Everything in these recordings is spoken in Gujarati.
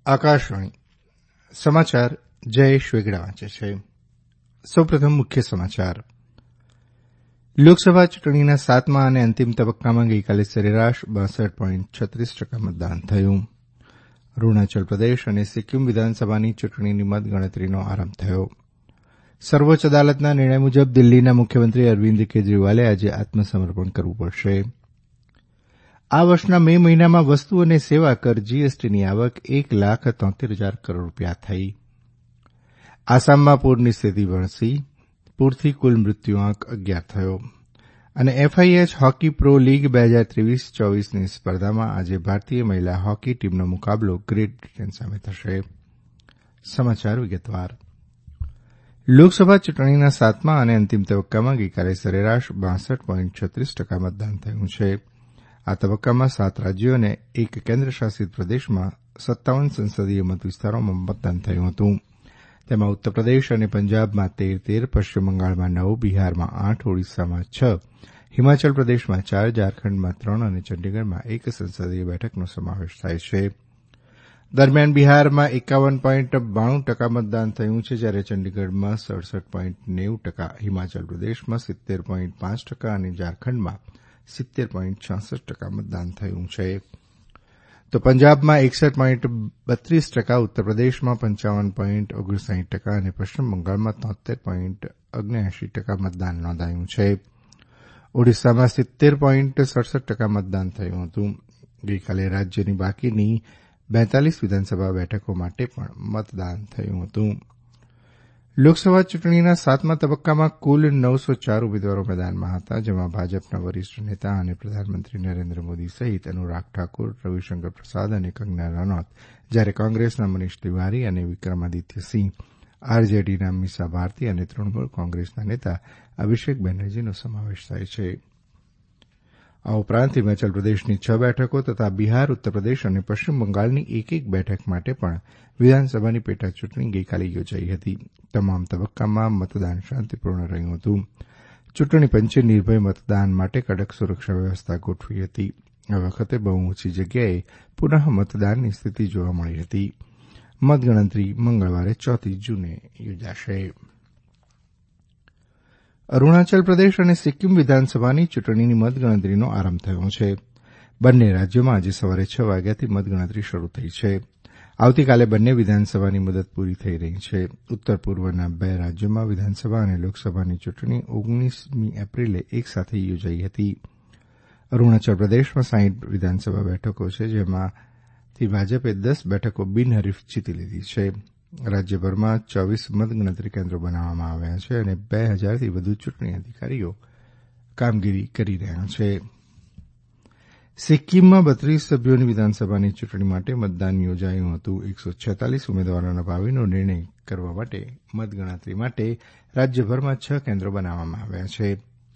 આકાશવાણી સમાચાર જયેશ વેગડા વાંચે છે. સૌપ્રથમ મુખ્ય સમાચાર. લોકસભા ચૂંટણીના સાતમા અને અંતિમ તબક્કામાં ગઈકાલે સરેરાશ 62.36% મતદાન થયું. અરૂણાચલ પ્રદેશ અને સિક્કિમ વિધાનસભાની ચૂંટણીની મતગણતરીનો આરંભ થયો. સર્વોચ્ચ અદાલતના નિર્ણય મુજબ દિલ્હીના મુખ્યમંત્રી અરવિંદ કેજરીવાલે આજે આત્મસમર્પણ કરવું પડશે. આ વર્ષના મે મહિનામાં વસ્તુ અને સેવા કર જીએસટીની આવક 1,73,000 કરોડ રૂપિયા થઈ. આસામમાં પૂરની સ્થિતિ વણસી. પૂરથી કુલ મૃત્યુઆંક 11 થયો. અને એફઆઈએચ હોકી પ્રો લીગ 2023-24ની સ્પર્ધામાં આજે ભારતીય મહિલા હોકી ટીમનો મુકાબલો ગ્રેટ બ્રિટન સામે થશે. સમાચાર વિગતવાર. લોકસભા ચૂંટણીના સાતમા અને અંતિમ તબક્કામાં ગઈકાલે સરેરાશ 62.36% મતદાન થયું છે. આ તબક્કામાં 7 રાજ્યો અને એક કેન્દ્રશાસિત પ્રદેશમાં 57 સંસદીય મતવિસ્તારોમાં મતદાન થયું હતું. તેમાં ઉત્તરપ્રદેશ અને પંજાબમાં 13, પશ્ચિમ બંગાળમાં 9, બિહારમાં 8, ઓડિશામાં 6, હિમાચલ પ્રદેશમાં 4, ઝારખંડમાં 3 અને ચંડીગઢમાં 1 સંસદીય બેઠકનો સમાવેશ થાય છે. દરમિયાન બિહારમાં 51.92% મતદાન થયું છે, જ્યારે ચંડીગઢમાં 67.90%, હિમાચલ પ્રદેશમાં 70.5% અને ઝારખંડમાં 70.66% મતદાન થયું છે. તો પંજાબમાં 61.32%, ઉત્તરપ્રદેશમાં 55.59% અને પશ્ચિમ બંગાળમાં 73.79% મતદાન નોંધાયું છે. ઓડિશામાં 70.67% મતદાન થયું હતું. ગઈકાલે રાજ્યની બાકીની 42 વિધાનસભા બેઠકો માટે પણ મતદાન થયું હતું. લોકસભા ચૂંટણીના સાતમા તબક્કામાં કુલ 904 ઉમેદવારો મેદાનમાં હતા, જેમાં ભાજપના વરિષ્ઠ નેતા અને પ્રધાનમંત્રી નરેન્દ્ર મોદી સહિત અનુરાગ ઠાકુર, રવિશંકર પ્રસાદ અને કંગના રનૌત, જ્યારે કોંગ્રેસના મનીષ તિવારી અને વિક્રમાદિત્ય સિંહ, આરજેડીના મીસા ભારતી અને તૃણમૂલ કોંગ્રેસના નેતા અભિષેક બેનર્જીનો સમાવેશ થાય છે. આ ઉપરાંત હિમાચલ પ્રદેશની 6 બેઠકો તથા બિહાર, ઉત્તરપ્રદેશ અને પશ્ચિમ બંગાળની એક બેઠક માટે પણ વિધાનસભાની પેટાચૂંટણી ગઈકાલે યોજાઈ હતી. તમામ તબક્કામાં મતદાન શાંતિપૂર્ણ રહ્યું હતું. ચૂંટણી પંચે નિર્ભય મતદાન માટે કડક સુરક્ષા વ્યવસ્થા ગોઠવી હતી. આ વખતે બહુ ઓછી જગ્યાએ પુનઃ મતદાનની સ્થિતિ જોવા મળી હતી. મતગણતરી મંગળવારે 4 જૂને યોજાશે. અરૂણાચલ પ્રદેશ અને સિક્કિમ વિધાનસભાની ચૂંટણીની મતગણતરીનો આરંભ થયો છે. બંને રાજ્યોમાં આજે સવારે 6 વાગ્યાથી મતગણતરી શરૂ થઈ છે. આવતીકાલે બંને વિધાનસભાની મુદત પૂરી થઈ રહી છે. ઉત્તર પૂર્વના 2 રાજ્યોમાં વિધાનસભા અને લોકસભાની ચૂંટણી 19મી એપ્રિલે એકસાથે યોજાઈ હતી. અરૂણાચલ પ્રદેશમાં 60 વિધાનસભા બેઠકો છે, જેમાંથી ભાજપે 10 બેઠકો બિનહરીફ જીતી લીધી છે. રાજ્યભરમાં 24 મતગણતરી કેન્દ્રો બનાવવામાં આવ્યા છે અને 2000થી વધુ ચૂંટણી અધિકારીઓ કામગીરી કરી રહ્યા છે. સિક્કિમમાં 32 સભ્યોની વિધાનસભાની ચૂંટણી માટે મતદાન યોજાયું હતું. 146 ઉમેદવારોના ભાવિનો નિર્ણય કરવા માટે મતગણતરી માટે રાજ્યભરમાં 6 કેન્દ્રો બનાવવામાં આવ્યા છે,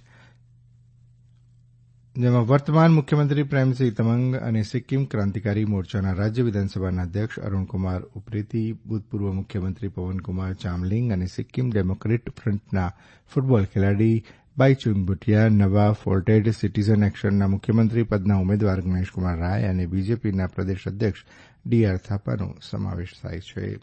જેમાં વર્તમાન મુખ્યમંત્રી પ્રેમસિંહ તમંગ અને સિક્કિમ ક્રાંતિકારી મોરચાના રાજ્ય વિધાનસભાના અધ્યક્ષ અરૂણકુમાર ઉપ્રેતી, ભૂતપૂર્વ મુખ્યમંત્રી પવનકુમાર ચામલિંગ અને સિક્કિમ ડેમોક્રેટ ફ્રન્ટના ફૂટબોલ ખેલાડી બાઈચુંગ ભુટિયા, નવા ફોર્ટેડ સિટીઝન એક્શનના મુખ્યમંત્રી પદના ઉમેદવાર ગણેશકુમાર રાય અને બીજેપીના પ્રદેશ અધ્યક્ષ ડીઆર થાપાનો સમાવેશ થાય છે.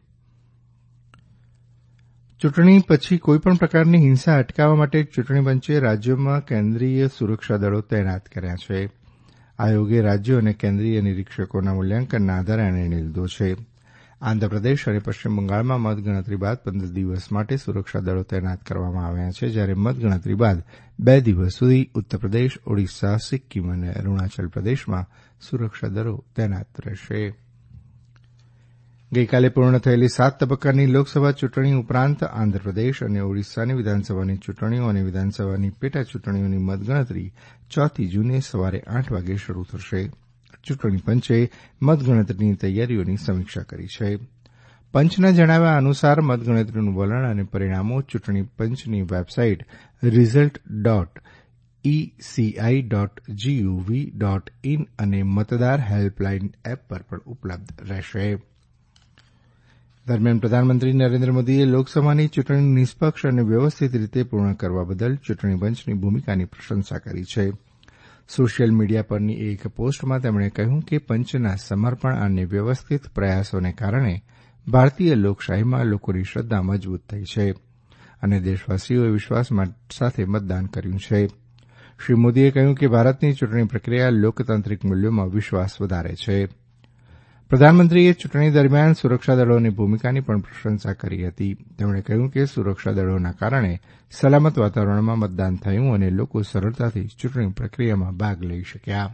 ચૂંટણી પછી કોઈપણ પ્રકારની હિંસા અટકાવવા માટે ચૂંટણી પંચે રાજ્યોમાં કેન્દ્રીય સુરક્ષા દળો તૈનાત કર્યા છે. આયોગે રાજ્યો અને કેન્દ્રીય નિરીક્ષકોના મૂલ્યાંકનના આધારે આ નિર્ણય લીધો છે. આંધ્રપ્રદેશ અને પશ્ચિમ બંગાળમાં મતગણતરી બાદ 15 દિવસ માટે સુરક્ષા દળો તૈનાત કરવામાં આવ્યા છે, જ્યારે મતગણતરી બાદ 2 દિવસ સુધી ઉત્તરપ્રદેશ, ઓડિશા, સિક્કિમ અને અરૂણાચલ પ્રદેશમાં સુરક્ષા દળો તૈનાત રહેશે. ગઈકાલે પૂર્ણ થયેલી 7 તબક્કાની લોકસભા ચૂંટણી ઉપરાંત આંધ્રપ્રદેશ અને ઓડિશાની વિધાનસભાની ચૂંટણીઓ અને વિધાનસભાની પેટાચૂંટણીઓની મતગણતરી 4 જૂને સવારે 8 વાગે શરૂ થશે. ચૂંટણી પંચે મતગણતરીની તૈયારીઓની સમીક્ષા કરી છે. પંચના જણાવ્યા અનુસાર મતગણતરીનું વલણ અને પરિણામો ચૂંટણી પંચની વેબસાઇટ result.eci.gov.in અને મતદાર હેલ્પલાઇન એપ પર પણ ઉપલબ્ધ રહેશે. દરમિયાન પ્રધાનમંત્રી નરેન્દ્ર મોદીએ લોકસભાની ચૂંટણી નિષ્પક્ષ અને વ્યવસ્થિત રીતે પૂર્ણ કરવા બદલ ચૂંટણી પંચની ભૂમિકાની પ્રશંસા કરી છે. સોશિયલ મીડિયા પરની એક પોસ્ટમાં તેમણે કહ્યું કે પંચના સમર્પણ અને વ્યવસ્થિત પ્રયાસોને કારણે ભારતીય લોકશાહીમાં લોકોની શ્રદ્ધા મજબૂત થઈ છે અને દેશવાસીઓએ વિશ્વાસ સાથે મતદાન કર્યું છે. શ્રી મોદીએ કહ્યું કે ભારતની ચૂંટણી પ્રક્રિયા લોકતાંત્રિક મૂલ્યોમાં વિશ્વાસ વધારે છે. પ્રધાનમંત્રીએ ચૂંટણી દરમિયાન સુરક્ષા દળોની ભૂમિકાની પણ પ્રશંસા કરી હતી. તેમણે કહ્યું કે સુરક્ષા દળોના કારણે સલામત વાતાવરણમાં મતદાન થયું અને લોકો સરળતાથી ચૂંટણી પ્રક્રિયામાં ભાગ લઈ શક્યા.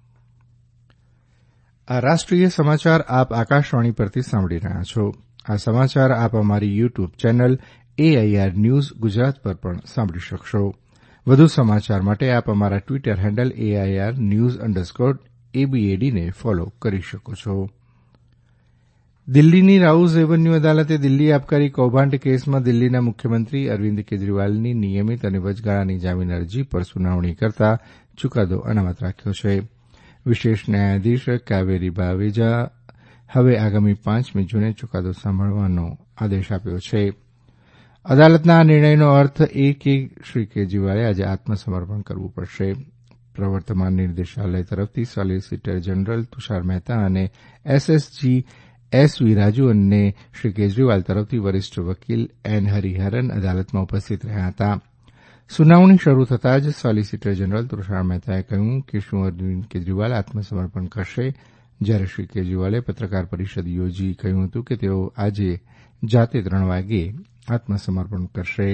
આ રાષ્ટ્રીય સમાચાર આપ આકાશવાણી પરથી સાંભળી રહ્યા છો. આ સમાચાર આપ અમારી YouTube channel AIR news Gujarat પર પણ સાંભળી શકશો. વધુ સમાચાર માટે આપ અમારા ટ્વિટર હેન્ડલ AIR news_ABAD ને ફોલો કરી શકો છો. દિલ્હીની રાઉઝ એવન્યુ અદાલતે દિલ્હી આબકારી કૌભાંડ કેસમાં દિલ્હીના મુખ્યમંત્રી અરવિંદ કેજરીવાલની નિયમિત અને વચગાળાની જામીન અરજી પર સુનાવણી કરતા ચુકાદો અનામત રાખ્યો છે. વિશેષ ન્યાયાધીશ કાવેરી બાવેજા હવે આગામી 5મી જૂને ચુકાદો સાંભળવાનો આદેશ આપ્યો છે. અદાલતના આ નિર્ણયનો અર્થ એ કે શ્રી કેજરીવાલે આજે આત્મસમર્પણ કરવું પડશે. પ્રવર્તમાન નિર્દેશાલય તરફથી સોલિસિટર જનરલ તુષાર મહેતા અને SSG SV રાજુ અને શ્રી કેજરીવાલ તરફથી વરિષ્ઠ વકીલ N હરિહરન અદાલતમાં ઉપસ્થિત રહ્યા હતા. સુનાવણી શરૂ થતાં જ સોલિસિટર જનરલ તુષાર મહેતાએ કહ્યું કે શું અરવિંદ કેજરીવાલ આત્મસમર્પણ કરશે, જ્યારે શ્રી કેજરીવાલે પત્રકાર પરિષદ યોજી કહ્યું હતું કે તેઓ આજે જાતે 3 વાગ્યે આત્મસમર્પણ કરશે.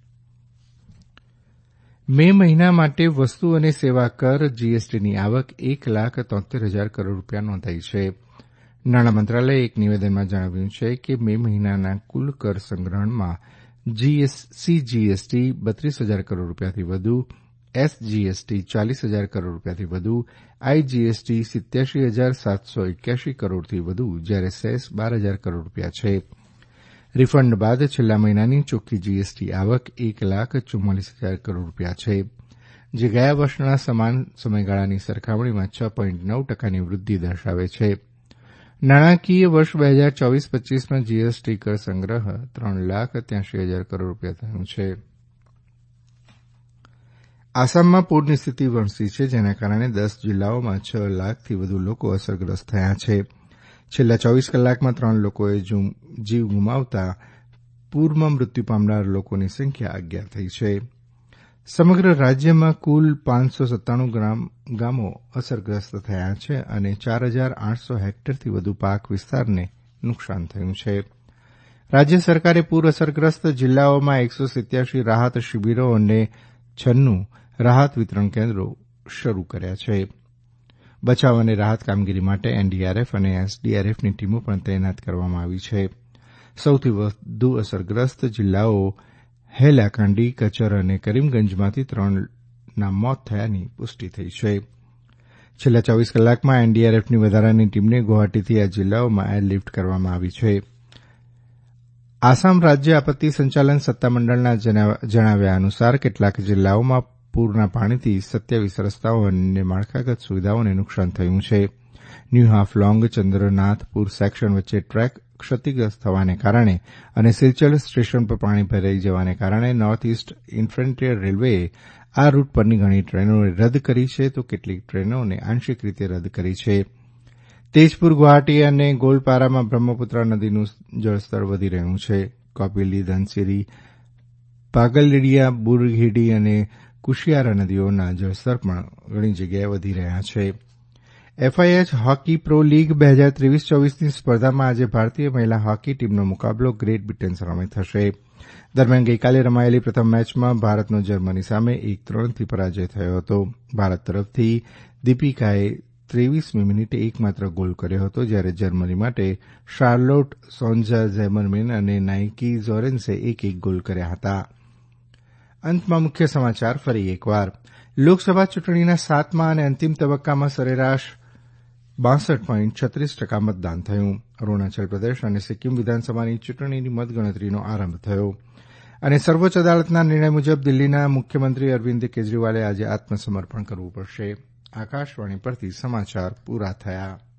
મે મહિના માટે વસ્તુ અને સેવા કર GSTની આવક 1,73,000 કરોડ રૂપિયા નોંધાઈ છે. નાણાં મંત્રાલયે એક નિવેદનમાં જણાવ્યું છે કે મે મહિનાના કુલ કર સંગ્રહણમાં CGST 32,000 કરોડ રૂપિયાથી વધુ, SGST 40,000 કરોડ રૂપિયાથી વધુ, IGST 87,781 કરોડથી વધુ, જ્યારે સેસ 12,000 કરોડ રૂપિયા છે. રિફંડ બાદ છેલ્લા મહિનાની ચોખ્ખી GST આવક 1,44,000 કરોડ રૂપિયા છે, જે ગયા વર્ષના સમાન સમયગાળાની સરખામણીમાં 6.9%ની વૃદ્ધિ દર્શાવે છે. નાણાકીય વર્ષ 2024-25માં GST કર સંગ્રહ 3,83,000 કરોડ રૂપિયા થયું છે. આસામમાં પૂરની સ્થિતિ વણસી છે, જેના કારણે 10 જિલ્લાઓમાં 6 લાખથી વધુ લોકો અસરગ્રસ્ત થયા છે. છેલ્લા 24 કલાકમાં 3 લોકોએ જીવ ગુમાવતા પૂરમાં મૃત્યુ પામનાર લોકોની સંખ્યા 11 થઈ છે. સમગ્ર રાજ્યમાં કુલ 597 ગામો અસરગ્રસ્ત થયા છે અને 4,800 હેક્ટરથી વધુ પાક વિસ્તારને નુકસાન થયું છે. રાજ્ય સરકારે પૂર અસરગ્રસ્ત જિલ્લાઓમાં 187 રાહત શિબિરો અને 96 રાહત વિતરણ કેન્દ્રો શરૂ કર્યા છે. બચાવ અને રાહત કામગીરી માટે NDRF અને SDRFની ટીમો પણ તૈનાત કરવામાં આવી છે. સૌથી વધુ અસરગ્રસ્ત જિલ્લાઓ હૈલાકાંડી, કચર અને કરીમગંજમાંથી 3ના મોત થયાની પુષ્ટિ થઈ છે. છેલ્લા 24 કલાકમાં NDRFની વધારાની ટીમને ગુવાહાટીથી આ જિલ્લાઓમાં એરલિફ્ટ કરવામાં આવી છે. આસામ રાજ્ય આપત્તિ સંચાલન સત્તામંડળના જણાવ્યા અનુસાર કેટલાક જિલ્લાઓમાં પૂરના પાણીથી 27 રસ્તાઓ અને માળખાગત સુવિધાઓને નુકસાન થયું છે. ન્યૂ હાફલોંગ ચંદ્રનાથપુર સેક્શન વચ્ચે ટ્રેક ક્ષતિગ્રસ્ત થવાને કારણે અને સિલચર સ્ટેશન પર પાણી ભરાઈ જવાને કારણે નોર્થ ઇસ્ટ ઇન્ફન્ટ્રી રેલવેએ આ રૂટ પરની ઘણી ટ્રેનોને રદ કરી છે, તો કેટલીક ટ્રેનોને આંશિક રીતે રદ કરી છે. તેજપુર, ગુવાહાટી અને ગોલપારામાં બ્રહ્મપુત્રા નદીનું જળસ્તર વધી રહ્યું છે. કોપિલી, ધનસિરી, પાગલડીયા, બુરહીડી અને કુશિયારા નદીઓના જળસ્તર પણ ઘણી જગ્યાએ વધી રહ્યા છે. FIH હોકી પ્રો લીગ 2023-24ની સ્પર્ધામાં આજે ભારતીય મહિલા હોકી ટીમનો મુકાબલો ગ્રેટ બ્રિટન સામે થશે. દરમિયાન ગઈકાલે રમાયેલી પ્રથમ મેચમાં ભારતનો જર્મની સામે 1-3થી પરાજય થયો હતો. ભારત તરફથી દીપિકાએ 23મી મિનિટે એકમાત્ર ગોલ કર્યો હતો, જ્યારે જર્મની માટે શાર્લોટ સોન્જા ઝેમરમેન અને નાઇકી ઝોરેન્સે એક ગોલ કર્યા હતા. અંતમાં મુખ્ય સમાચાર ફરી એકવાર. લોકસભા ચૂંટણીના 7મા અને અંતિમ તબક્કામાં સરેરાશ 62.36% મતદાન થયું. અરૂણાચલ પ્રદેશ અને સિક્કિમ વિધાનસભાની ચૂંટણીની મતગણતરીનો આરંભ થયો. અને સર્વોચ્ચ અદાલતના નિર્ણય મુજબ દિલ્હીના મુખ્યમંત્રી અરવિંદ કેજરીવાલે આજે આત્મસમર્પણ કરવું પડશે. આકાશવાણી પરથી સમાચાર પૂરા થયા.